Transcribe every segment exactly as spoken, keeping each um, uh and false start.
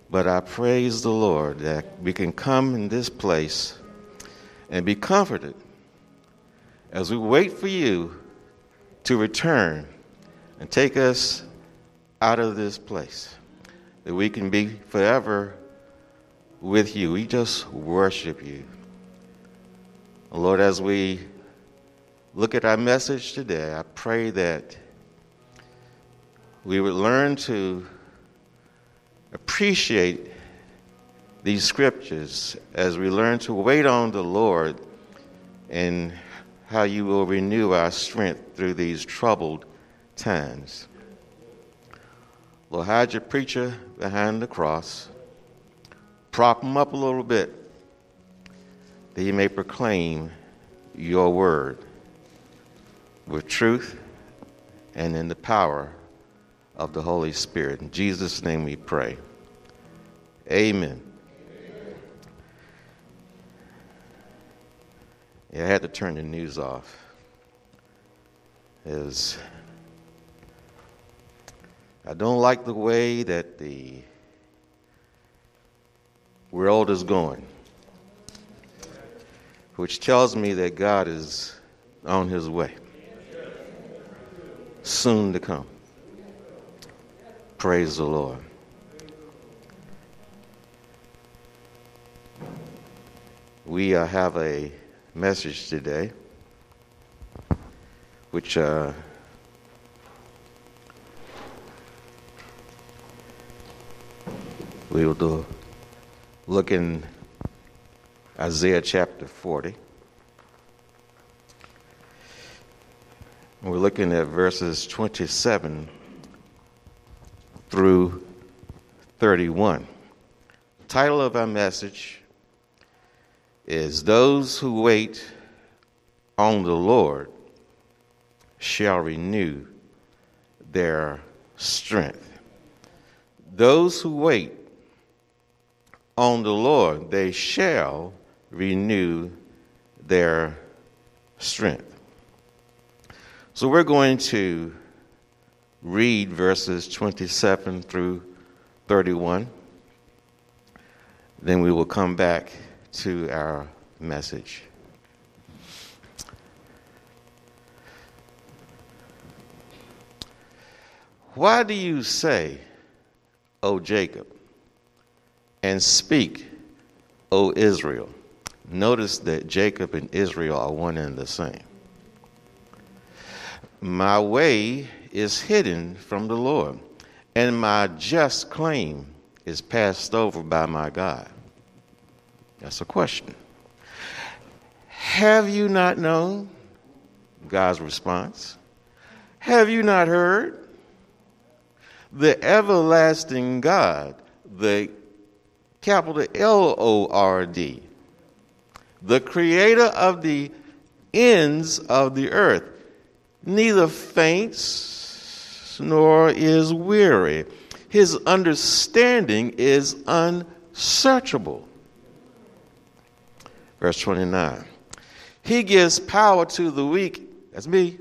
But I praise the Lord that we can come in this place and be comforted as we wait for you to return and take us out of this place, that we can be forever with you. We just worship you. Lord, as we look at our message today, I pray that we would learn to appreciate these scriptures as we learn to wait on the Lord and how you will renew our strength through these troubled times. Lord, hide your preacher behind the cross. Prop him up a little bit that he may proclaim your word with truth and in the power of the Holy Spirit. In Jesus' name we pray. Amen. Yeah, I had to turn the news off. As I don't like the way that the world is going, which tells me that God is on his way, soon to come. Praise the Lord. We uh, have a message today, which uh, we will do, look in Isaiah chapter forty. We're looking at verses twenty-seven through thirty-one. The title of our message is Those Who Wait on the Lord Shall Renew Their Strength. Those who wait on the Lord, they shall renew their strength. So we're going to read verses twenty-seven through thirty-one. Then we will come back to our message. Why do you say, O Jacob, and speak, O Israel? Notice that Jacob and Israel are one and the same. My way is hidden from the Lord, and my just claim is passed over by my God. That's a question. Have you not known? God's response. Have you not heard? The everlasting God, the capital L O R D, the creator of the ends of the earth, neither faints nor is weary. His understanding is unsearchable. Verse twenty-nine. He gives power to the weak, that's me,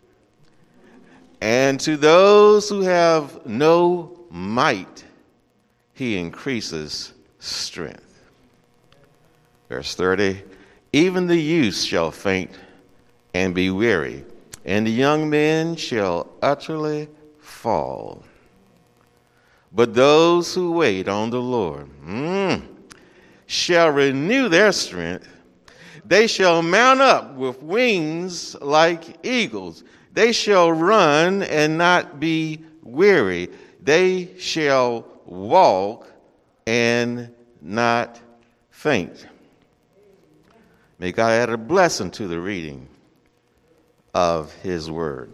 and to those who have no might, he increases strength. Verse thirty. Even the youth shall faint and be weary, and the young men shall utterly fall. But those who wait on the Lord mm, shall renew their strength. They shall mount up with wings like eagles. They shall run and not be weary. They shall walk and not faint. May God add a blessing to the reading of his word.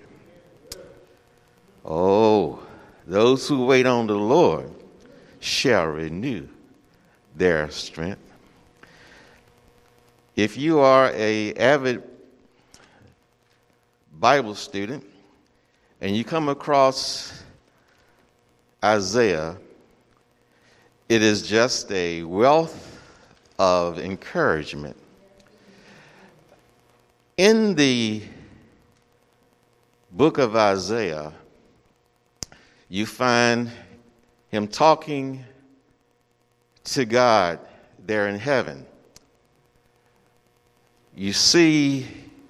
Oh, those who wait on the Lord shall renew their strength. If you are an avid Bible student and you come across Isaiah, it is just a wealth of encouragement. In the book of Isaiah, you find him talking to God there in heaven, you see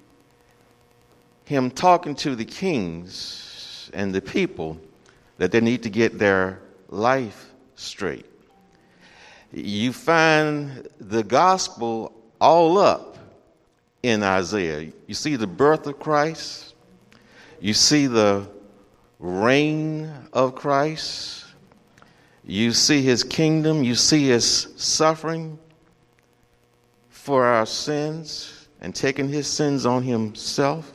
him talking to the kings and the people that they need to get their life straight. You find the gospel all up in Isaiah. You see the birth of Christ. You see the reign of Christ. You see his kingdom. You see his suffering for our sins and taking his sins on himself.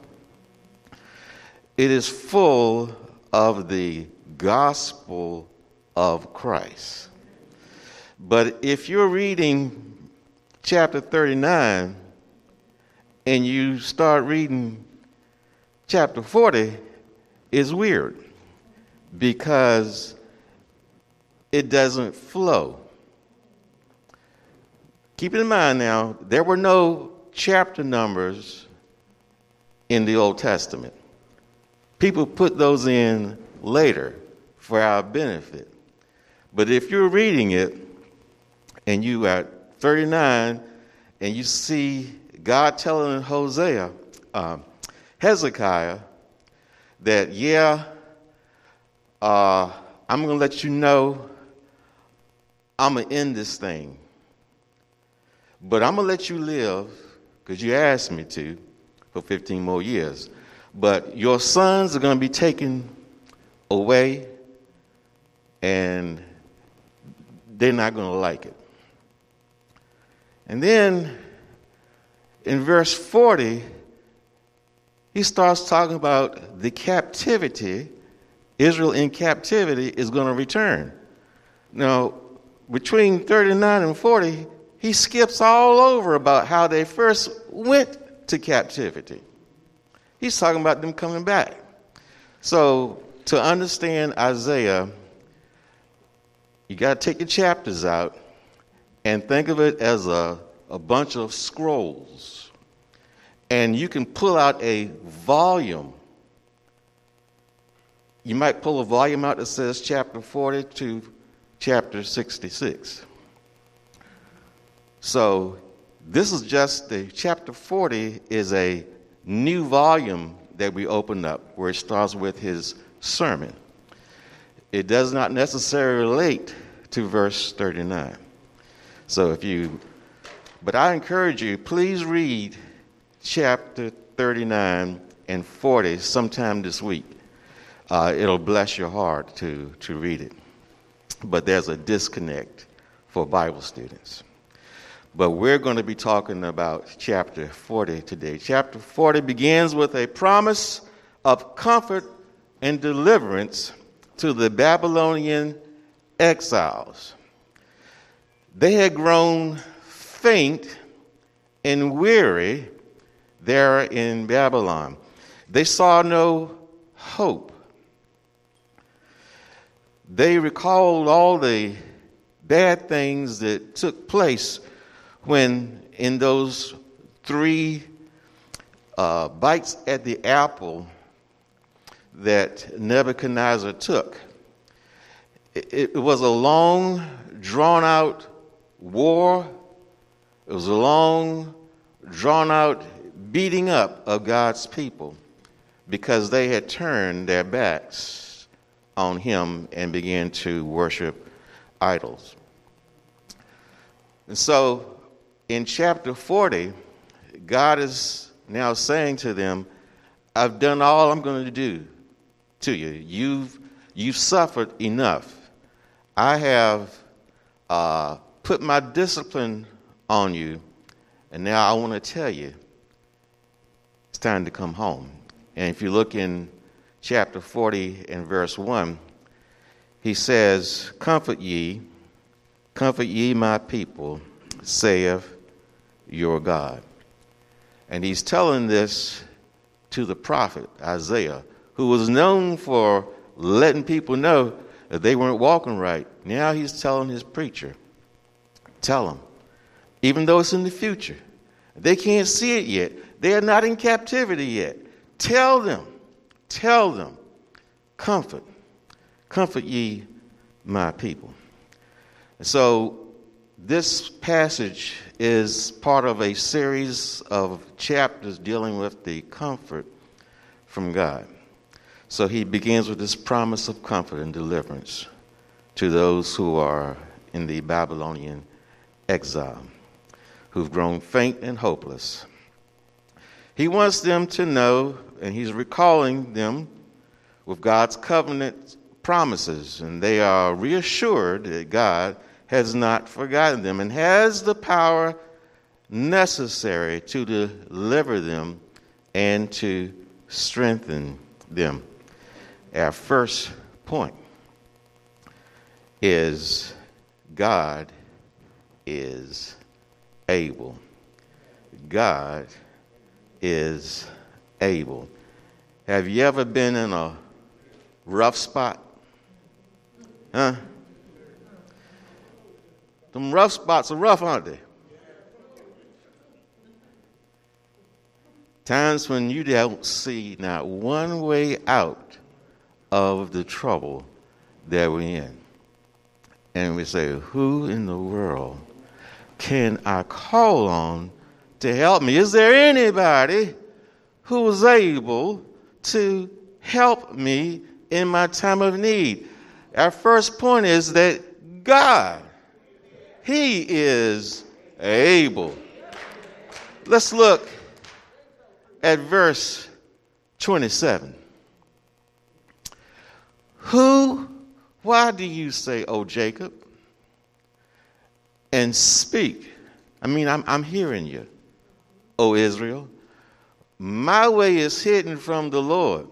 It is full of the gospel of Christ. But if you're reading chapter thirty-nine and you start reading chapter forty, it's weird because it doesn't flow. Keep in mind now, there were no chapter numbers in the Old Testament. People put those in later for our benefit. But if you're reading it and you are thirty-nine and you see God telling Hosea, um, Hezekiah, that, yeah, uh, I'm going to let you know I'm going to end this thing. But I'm going to let you live, because you asked me to, for fifteen more years. But your sons are going to be taken away, and they're not going to like it. And then in verse forty, he starts talking about the captivity. Israel in captivity is going to return. Now, between thirty-nine and forty, he skips all over about how they first went to captivity. He's talking about them coming back. So to understand Isaiah, you got to take the chapters out and think of it as a, a bunch of scrolls. And you can pull out a volume. You might pull a volume out that says chapter forty to chapter sixty-six. So this is just the chapter forty is a new volume that we open up where it starts with his sermon. It does not necessarily relate to verse thirty-nine. So if you, but I encourage you, please read chapter thirty-nine and forty sometime this week. Uh, it'll bless your heart to, to read it. But there's a disconnect for Bible students. But we're going to be talking about chapter forty today. Chapter forty begins with a promise of comfort and deliverance to the Babylonian exiles. They had grown faint and weary there in Babylon. They saw no hope. They recalled all the bad things that took place when in those three uh, bites at the apple that Nebuchadnezzar took. It, it was a long, drawn-out war. It was a long, drawn-out beating up of God's people because they had turned their backs on him and began to worship idols. And so in chapter forty, God is now saying to them, I've done all I'm going to do to you. You've, you've suffered enough. I have uh, put my discipline on you, and now I want to tell you it's time to come home. And if you look in chapter forty and verse one, he says, Comfort ye, comfort ye my people, saith your God. And he's telling this to the prophet Isaiah, who was known for letting people know that they weren't walking right. Now he's telling his preacher, tell them, even though it's in the future, they can't see it yet. They are not in captivity yet. Tell them, tell them, comfort, comfort ye my people. So This passage is part of a series of chapters dealing with the comfort from God. So he begins with this promise of comfort and deliverance to those who are in the Babylonian exile, who've grown faint and hopeless. He wants them to know, and he's recalling them with God's covenant promises, and they are reassured that God has not forgotten them and has the power necessary to deliver them and to strengthen them. Our first point is God is able. God is able. Have you ever been in a rough spot? Huh? Them rough spots are rough, aren't they? Times when you don't see not one way out of the trouble that we're in. And we say, who in the world can I call on to help me? Is there anybody who is able to help me in my time of need? Our first point is that God, he is able. Let's look at verse twenty-seven. Who, why do you say, O Jacob, and speak? I mean, I'm, I'm hearing you, O Israel. My way is hidden from the Lord.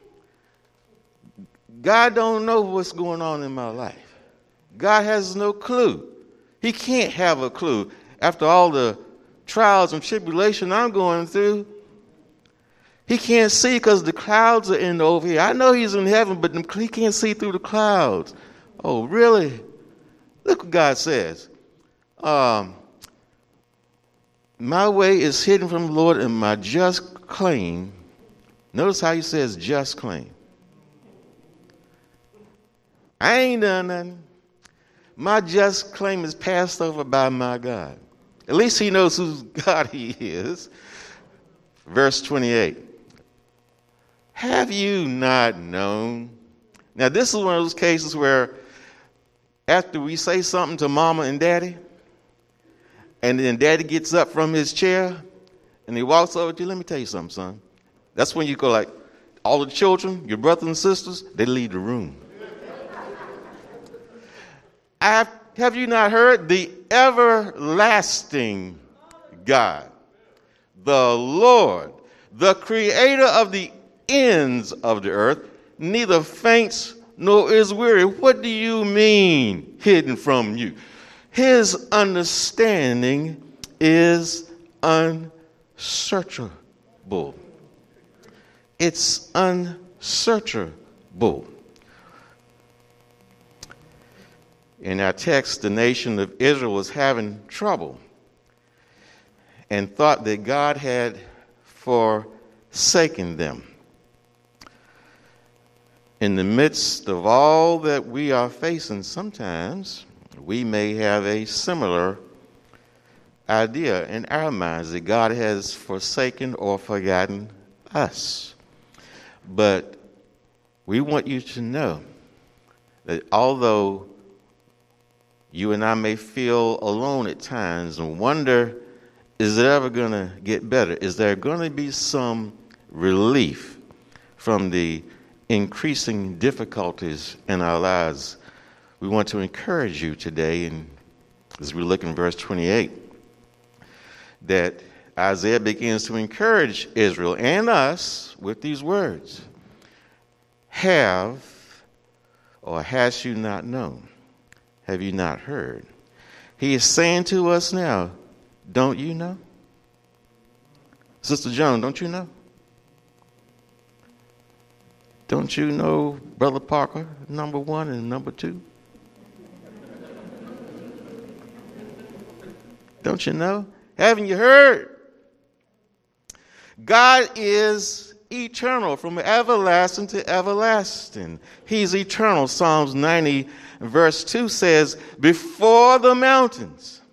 God don't know what's going on in my life. God has no clue. He can't have a clue after all the trials and tribulation I'm going through. He can't see because the clouds are in over here. I know he's in heaven, but he can't see through the clouds. Oh, really? Look what God says. Um, my way is hidden from the Lord, and my just claim. Notice how he says just claim. I ain't done nothing. My just claim is passed over by my God. At least he knows whose God he is. Verse twenty-eight. Have you not known? Now, this is one of those cases where after we say something to mama and daddy, and then daddy gets up from his chair and he walks over to you, let me tell you something, son. That's when you go like, all the children, your brothers and sisters, they leave the room. Have, have you not heard? The everlasting God, the Lord, the creator of the ends of the earth, neither faints nor is weary. What do you mean hidden from you? His understanding is unsearchable. It's unsearchable. In our text, the nation of Israel was having trouble and thought that God had forsaken them. In the midst of all that we are facing, sometimes we may have a similar idea in our minds that God has forsaken or forgotten us. But we want you to know that although you and I may feel alone at times and wonder, is it ever going to get better? Is there going to be some relief from the increasing difficulties in our lives? We want to encourage you today, and as we look in verse twenty-eight, that Isaiah begins to encourage Israel and us with these words. Have, or has you not known? Have you not heard? He is saying to us now, don't you know? Sister Joan, don't you know? Don't you know Brother Parker, number one and number two? Don't you know? Haven't you heard? God is eternal, from everlasting to everlasting. He's eternal. Psalms ninety verse two says, before the mountains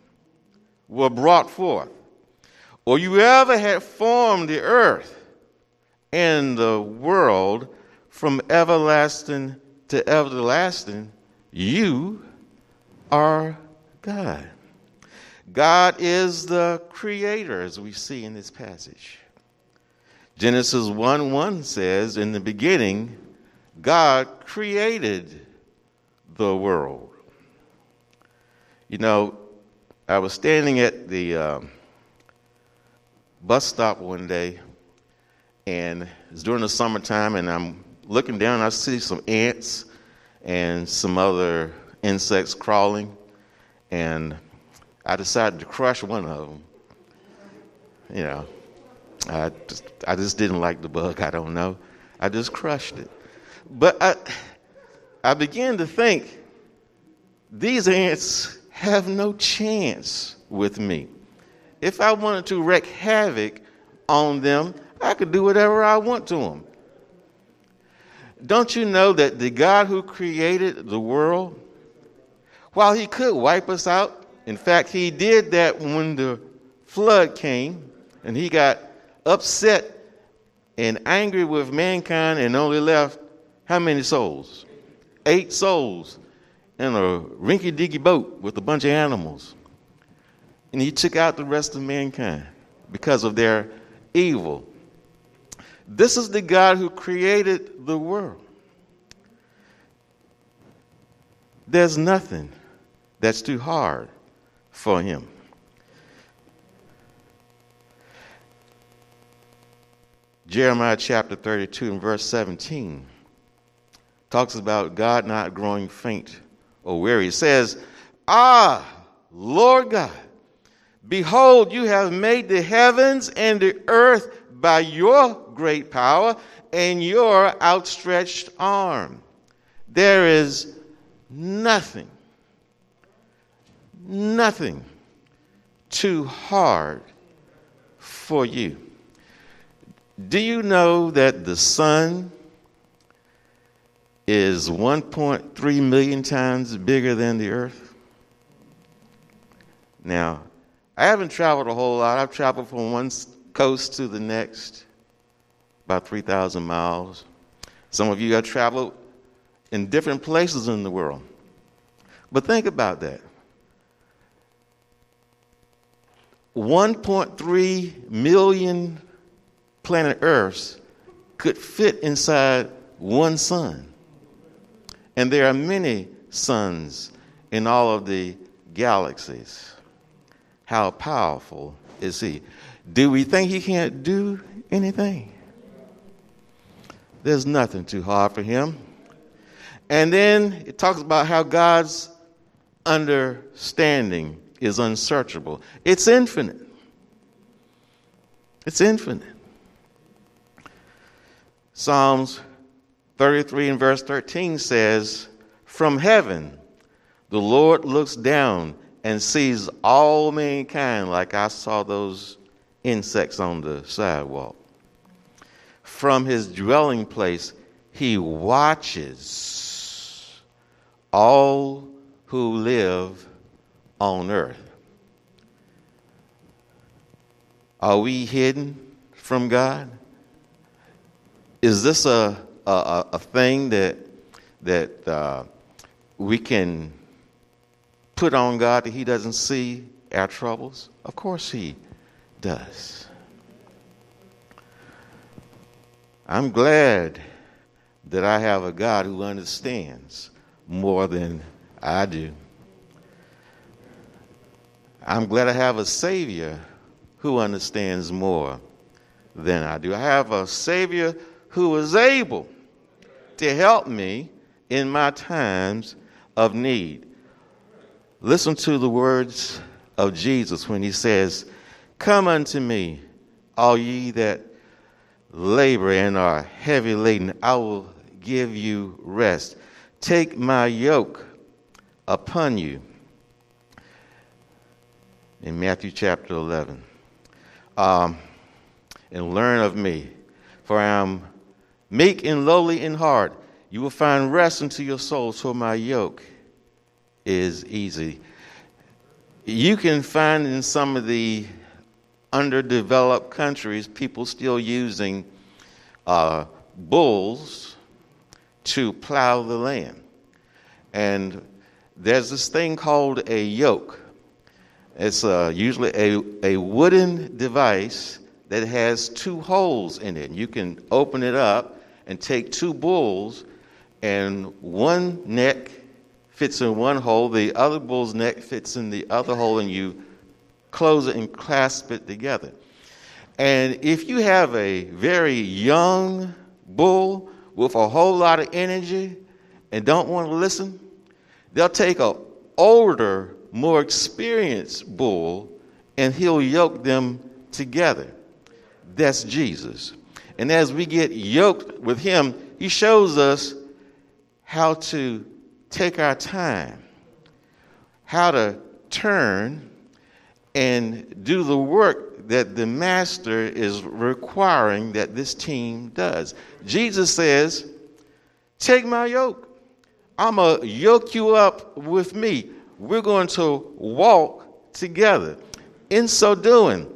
were brought forth, or you ever had formed the earth and the world from everlasting to everlasting, you are God. God is the creator, as we see in this passage. Genesis one one says, in the beginning, God created the world. You know, I was standing at the um, bus stop one day, and it's during the summertime, and I'm looking down, and I see some ants and some other insects crawling, and I decided to crush one of them. You know, I just, I just didn't like the bug. I don't know. I just crushed it. But I, I began to think, these ants have no chance with me. If I wanted to wreak havoc on them, I could do whatever I want to them. Don't you know that the God who created the world, while he could wipe us out, in fact, he did that when the flood came, and he got upset and angry with mankind and only left how many souls? Eight souls in a rinky-dinky boat with a bunch of animals. And he took out the rest of mankind because of their evil. This is the God who created the world. There's nothing that's too hard for him. Jeremiah chapter thirty-two and verse seventeen talks about God not growing faint or weary. It says, "Ah, Lord God, behold, you have made the heavens and the earth by your great power and your outstretched arm. There is nothing, nothing too hard for you." Do you know that the sun is one point three million times bigger than the earth? Now, I haven't traveled a whole lot. I've traveled from one coast to the next, about three thousand miles. Some of you have traveled in different places in the world. But think about that. one point three million planet Earths could fit inside one sun. And there are many suns in all of the galaxies. How powerful is he? Do we think he can't do anything? There's nothing too hard for him. And then it talks about how God's understanding is unsearchable. It's infinite. It's infinite. Psalms thirty-three and verse thirteen says, "From heaven the Lord looks down and sees all mankind," like I saw those insects on the sidewalk. "From his dwelling place he watches all who live on earth." Are we hidden from God? Is this a a, a thing that that uh, we can put on God that he doesn't see our troubles? Of course he does. I'm glad that I have a God who understands more than I do. I'm glad I have a Savior who understands more than I do. I have a Savior who is able to help me in my times of need. Listen to the words of Jesus when he says, "Come unto me, all ye that labor and are heavy laden, I will give you rest. Take my yoke upon you." In Matthew chapter eleven. Um, and learn of me, for I am meek and lowly in heart. You will find rest unto your souls, for my yoke is easy. You can find in some of the underdeveloped countries people still using uh, bulls to plow the land. And there's this thing called a yoke. It's uh, usually a, a wooden device that has two holes in it. You can open it up and take two bulls, and one neck fits in one hole, the other bull's neck fits in the other hole, and you close it and clasp it together. And if you have a very young bull with a whole lot of energy and don't want to listen, they'll take an older, more experienced bull and he'll yoke them together. That's Jesus. And as we get yoked with him, he shows us how to take our time, how to turn and do the work that the master is requiring that this team does. Jesus says, take my yoke. I'm going to yoke you up with me. We're going to walk together. In so doing,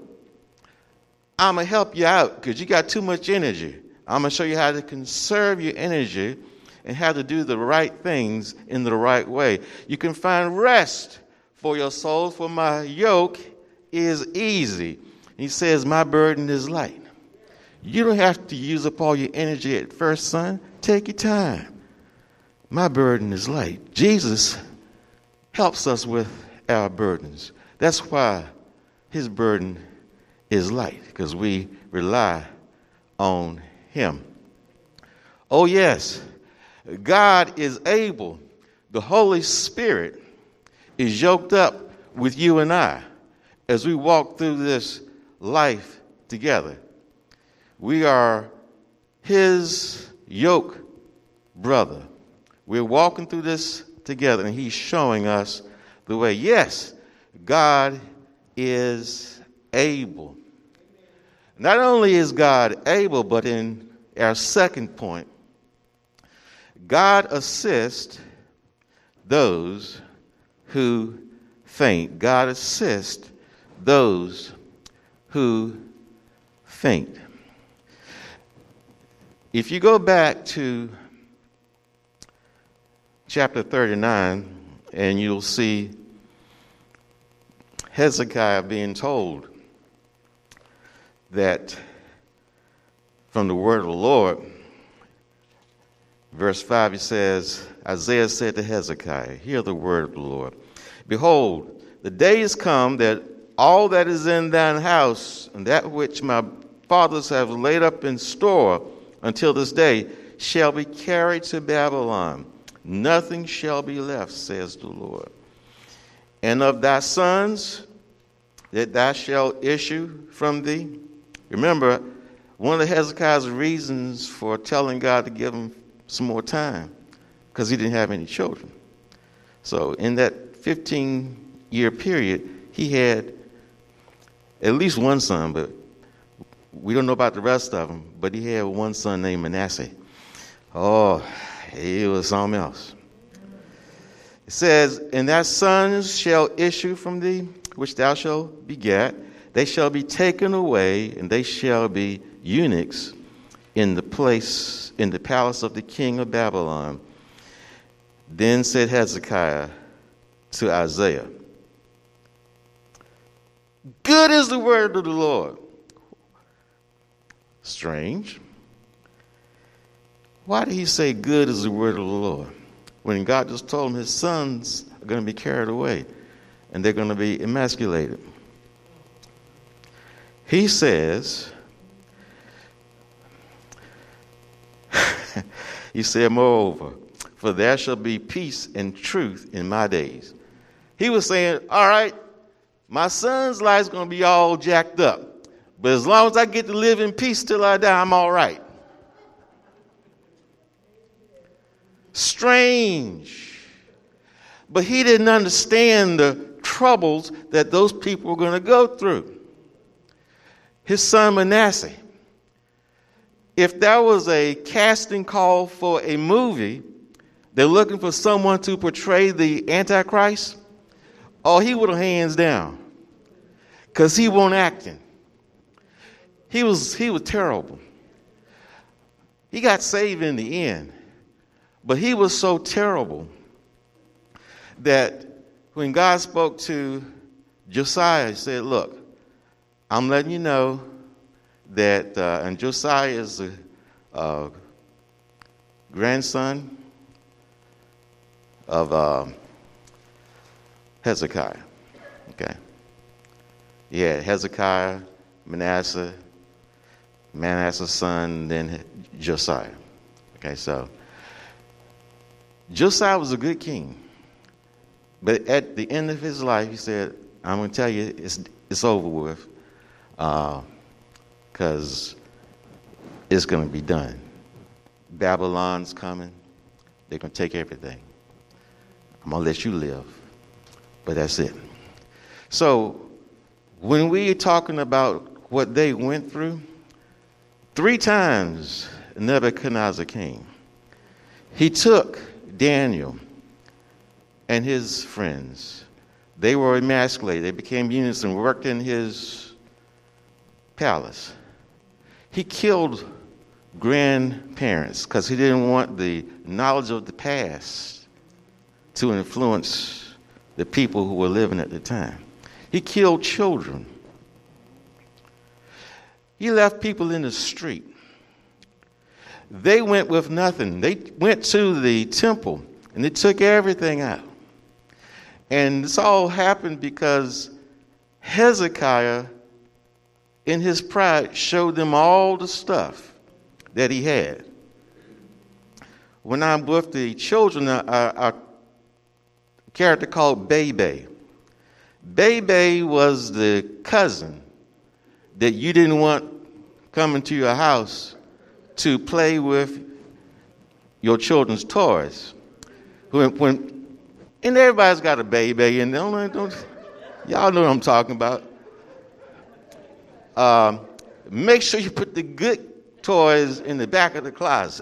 I'm going to help you out because you got too much energy. I'm going to show you how to conserve your energy and how to do the right things in the right way. You can find rest for your soul, for my yoke is easy. He says, my burden is light. You don't have to use up all your energy at first, son. Take your time. My burden is light. Jesus helps us with our burdens. That's why his burden is light, because we rely on him. Oh, yes, God is able. The Holy Spirit is yoked up with you and I as we walk through this life together. We are his yoke brother. We're walking through this together, and he's showing us the way. Yes, God is able. Not only is God able, but in our second point, God assists those who faint. God assists those who faint. If you go back to chapter thirty-nine, and you'll see Hezekiah being told that from the word of the Lord, verse five, he says, Isaiah said to Hezekiah, hear the word of the Lord. Behold, the day is come that all that is in thine house, and that which my fathers have laid up in store until this day, shall be carried to Babylon. Nothing shall be left, says the Lord. And of thy sons that thou shalt issue from thee. Remember, one of Hezekiah's reasons for telling God to give him some more time, because he didn't have any children. So in that fifteen-year period, he had at least one son, but we don't know about the rest of them, but he had one son named Manasseh. Oh, he was something else. It says, and thy sons shall issue from thee, which thou shalt beget. They shall be taken away, and they shall be eunuchs in the place, in the palace of the king of Babylon. Then said Hezekiah to Isaiah, good is the word of the Lord. Strange. Why did he say good is the word of the Lord when God just told him his sons are going to be carried away and they're going to be emasculated? He says, he said, moreover, for there shall be peace and truth in my days. He was saying, all right, my son's life's going to be all jacked up, but as long as I get to live in peace till I die, I'm all right. Strange. But he didn't understand the troubles that those people were going to go through. His son Manasseh. If there was a casting call for a movie, they're looking for someone to portray the Antichrist, Oh, he would have hands down. Because he wasn't acting. He was, he was terrible. He got saved in the end. But he was so terrible that when God spoke to Josiah, he said, look, I'm letting you know that, uh, and Josiah is the uh, grandson of uh, Hezekiah. Okay. Yeah, Hezekiah, Manasseh, Manasseh's son, then Josiah. Okay, so Josiah was a good king. But at the end of his life, he said, I'm going to tell you, it's it's over with, because uh, it's going to be done. Babylon's coming. They're going to take everything. I'm going to let you live. But that's it. So when we are talking about what they went through, three times Nebuchadnezzar came. He took Daniel and his friends. They were emasculated. They became eunuchs and worked in his palace. He killed grandparents because he didn't want the knowledge of the past to influence the people who were living at the time. He killed children. He left people in the street. They went with nothing. They went to the temple and they took everything out. And this all happened because Hezekiah, in his pride, showed them all the stuff that he had. When I'm with the children, a, a character called Bebe. Bebe was the cousin that you didn't want coming to your house to play with your children's toys. When, when and everybody's got a baby, and don't, don't, y'all know what I'm talking about. Um, make sure you put the good toys in the back of the closet.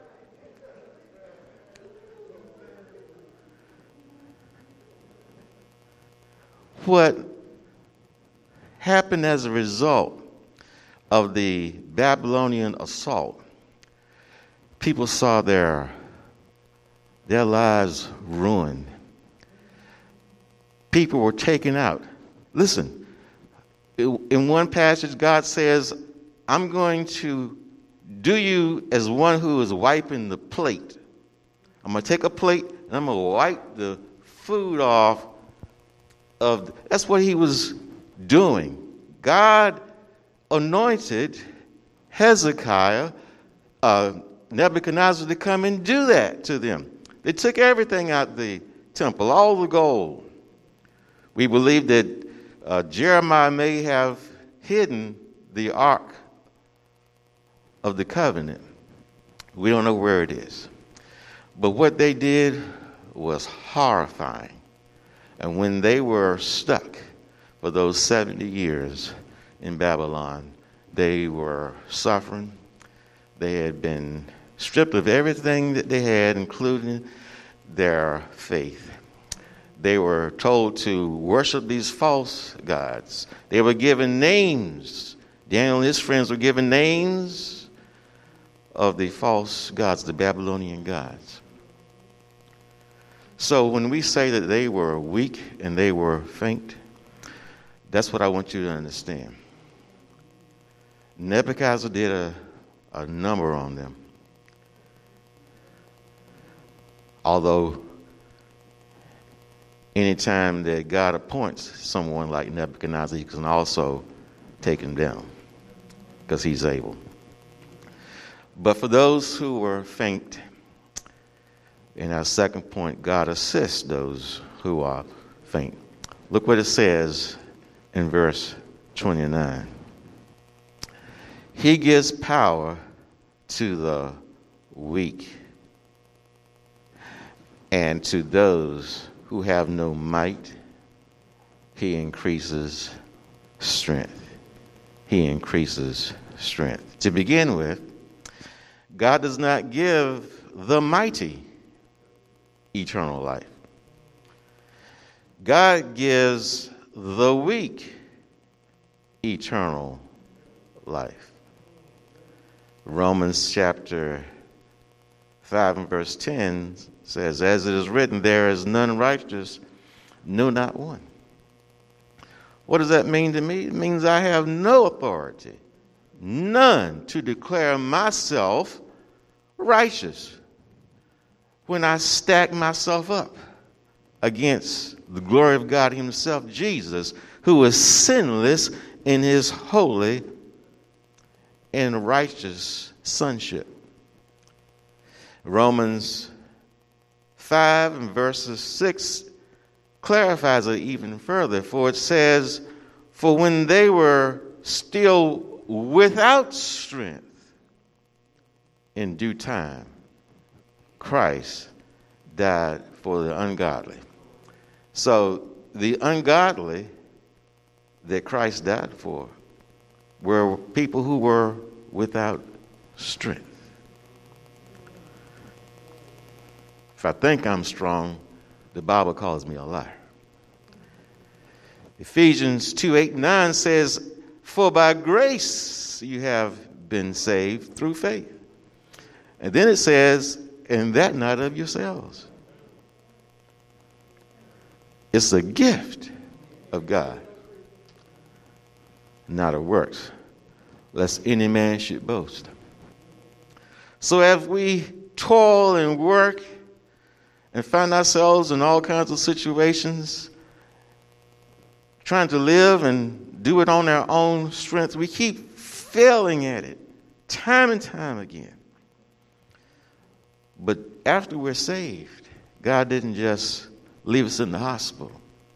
What happened as a result of the Babylonian assault, people saw their, their lives ruined. People were taken out. Listen, in one passage, God says, I'm going to do you as one who is wiping the plate. I'm going to take a plate and I'm going to wipe the food off of. That's what he was doing. God anointed Hezekiah, uh, Nebuchadnezzar, to come and do that to them. They took everything out of the temple, all the gold. We believe that uh, Jeremiah may have hidden the Ark of the Covenant. We don't know where it is. But what they did was horrifying. And when they were stuck for those seventy years in Babylon, they were suffering. They had been stripped of everything that they had, including their faith. They were told to worship these false gods. They were given names. Daniel and his friends were given names of the false gods, the Babylonian gods. So when we say that they were weak and they were faint, that's what I want you to understand. Nebuchadnezzar did a, a number on them. Although anytime that God appoints someone like Nebuchadnezzar, he can also take him down because he's able. But for those who were faint, in our second point, God assists those who are faint. Look what it says in verse twenty-nine. He gives power to the weak, and to those who have no might, he increases strength. He increases strength. To begin with, God does not give the mighty eternal life. God gives the weak eternal life. Romans chapter five and verse ten says, as it is written, there is none righteous, no, not one. What does that mean to me? It means I have no authority, none, to declare myself righteous when I stack myself up against the glory of God himself, Jesus, who is sinless in his holy and righteous sonship. Romans five and verses six clarifies it even further, for it says, for when they were still without strength, in due time, Christ died for the ungodly. So the ungodly that Christ died for were people who were without strength. If I think I'm strong, the Bible calls me a liar. Ephesians two, eight, nine says, for by grace you have been saved through faith. And then it says, and that not of yourselves. It's a gift of God, not of works, lest any man should boast. So as we toil and work and find ourselves in all kinds of situations, trying to live and do it on our own strength, we keep failing at it time and time again. But after we're saved, God didn't just leave us in the hospital.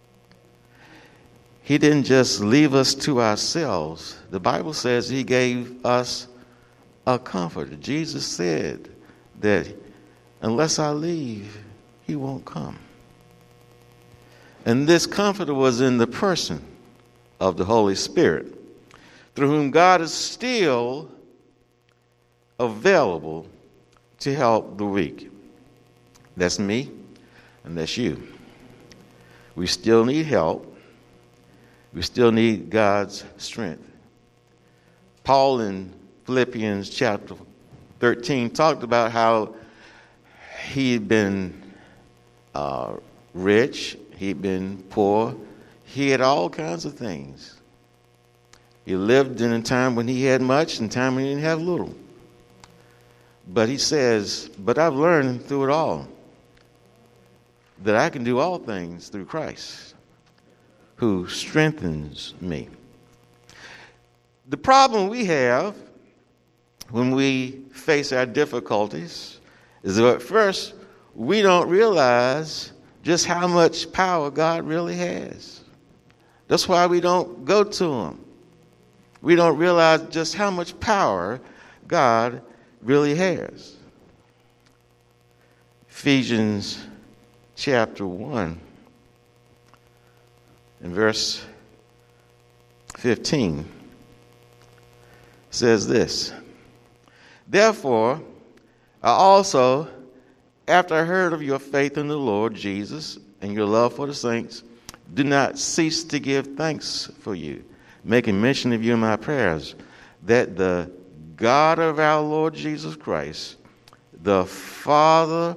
He didn't just leave us to ourselves. The Bible says he gave us a comforter. Jesus said that unless I leave, he won't come. And this comforter was in the person of the Holy Spirit, through whom God is still available to help the weak. That's me, and that's you. We still need help. We still need God's strength. Paul in Philippians chapter thirteen talked about how he'd been uh, rich, he'd been poor, he had all kinds of things. He lived in a time when he had much and a time when he didn't have little. But he says, but I've learned through it all that I can do all things through Christ, who strengthens me. The problem we have when we face our difficulties is that at first we don't realize just how much power God really has. That's why we don't go to him. We don't realize just how much power God really has. Ephesians chapter one and verse fifteen says this, therefore I also, after I heard of your faith in the Lord Jesus and your love for the saints, do not cease to give thanks for you, making mention of you in my prayers, that the God of our Lord Jesus Christ, the Father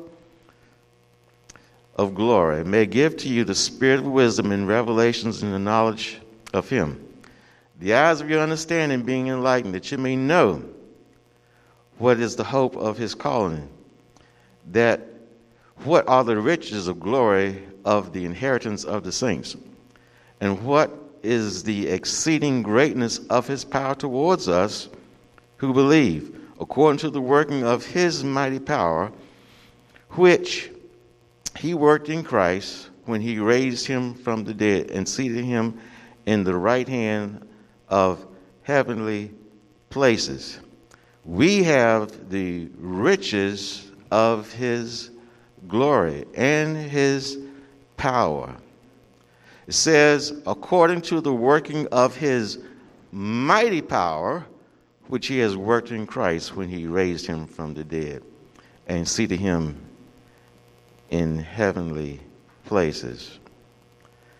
of glory, may give to you the spirit of wisdom and revelations and the knowledge of him, the eyes of your understanding being enlightened, that you may know what is the hope of his calling, that what are the riches of glory of the inheritance of the saints, and what is the exceeding greatness of his power towards us who believe, according to the working of his mighty power, which he worked in Christ when he raised him from the dead and seated him in the right hand of heavenly places. We have the riches of his glory and his power. It says, according to the working of his mighty power, which he has worked in Christ when he raised him from the dead and seated him in heavenly places.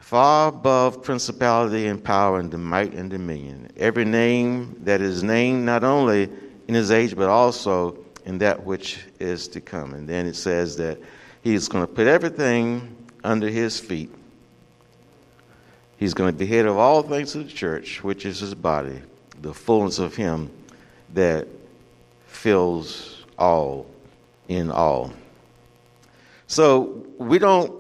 far above principality and power and the might and dominion. Every name that is named not only in his age, but also in that which is to come. And then it says that he's going to put everything under his feet. He's going to be head of all things to the church, which is his body, the fullness of him that fills all in all. So we don't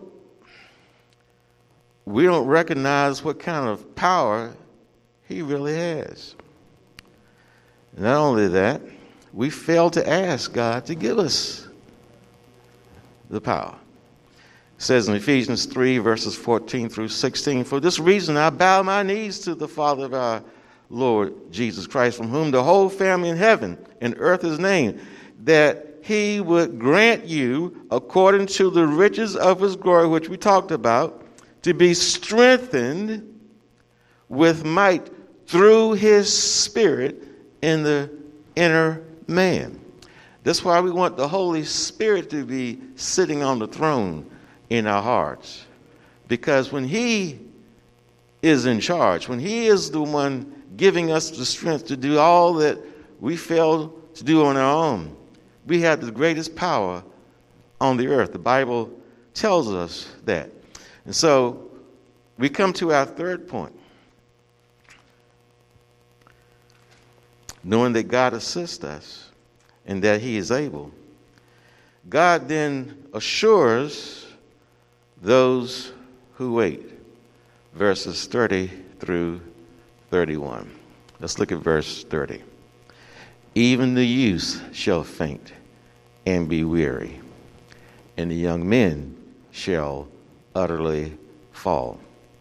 we don't recognize what kind of power he really has. Not only that, we fail to ask God to give us the power. It says in Ephesians three, verses fourteen through sixteen, for this reason I bow my knees to the Father of our Lord Jesus Christ, from whom the whole family in heaven and earth is named, that he would grant you, according to the riches of his glory, which we talked about, to be strengthened with might through his Spirit in the inner man. That's why we want the Holy Spirit to be sitting on the throne in our hearts. Because when he is in charge, when he is the one giving us the strength to do all that we fail to do on our own, we have the greatest power on the earth. The Bible tells us that. And so we come to our third point. Knowing that God assists us and that he is able, God then assures those who wait. Verses thirty through thirty-one. Let's look at verse thirty. Even the youth shall faint and be weary, and the young men shall utterly fall.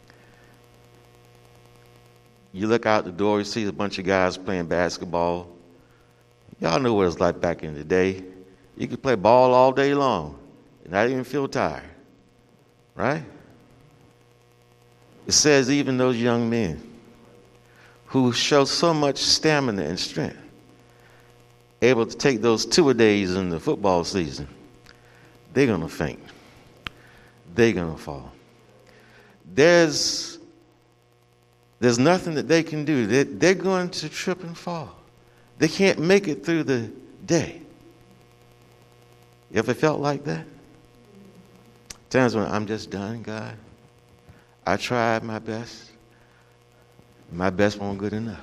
You look out the door, you see a bunch of guys playing basketball. Y'all know what it was like back in the day. You could play ball all day long and not even feel tired, right? It says even those young men who show so much stamina and strength, able to take those two-a-days in the football season, they're going to faint. They're going to fall. There's, there's nothing that they can do. They're, they're going to trip and fall. They can't make it through the day. You ever felt like that? Times when I'm just done, God. I tried my best. My best wasn't good enough.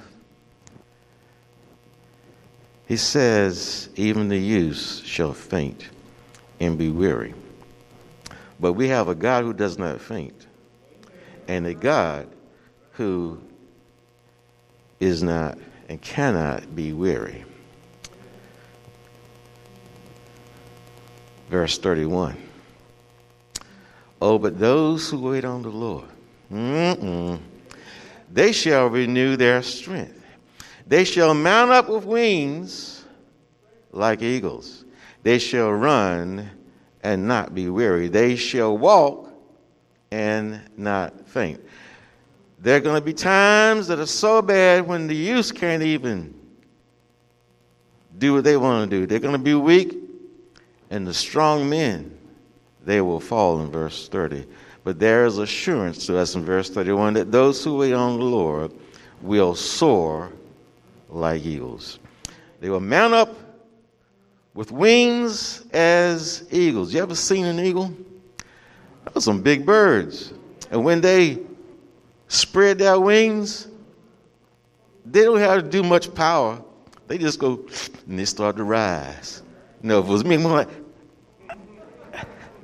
He says, even the youths shall faint and be weary. But we have a God who does not faint, and a God who is not and cannot be weary. Verse thirty-one. Oh, but those who wait on the Lord, mm-mm, they shall renew their strength. They shall mount up with wings like eagles. They shall run and not be weary. They shall walk and not faint. There are going to be times that are so bad when the youth can't even do what they want to do. They're going to be weak, and the strong men, they will fall in verse thirty. But there is assurance to us in verse thirty-one that those who wait on the Lord will soar like eagles. They will mount up with wings as eagles. You ever seen an eagle? Those are some big birds. And when they spread their wings, they don't have to do much power. They just go and they start to rise. You know, if it was me, I'm like,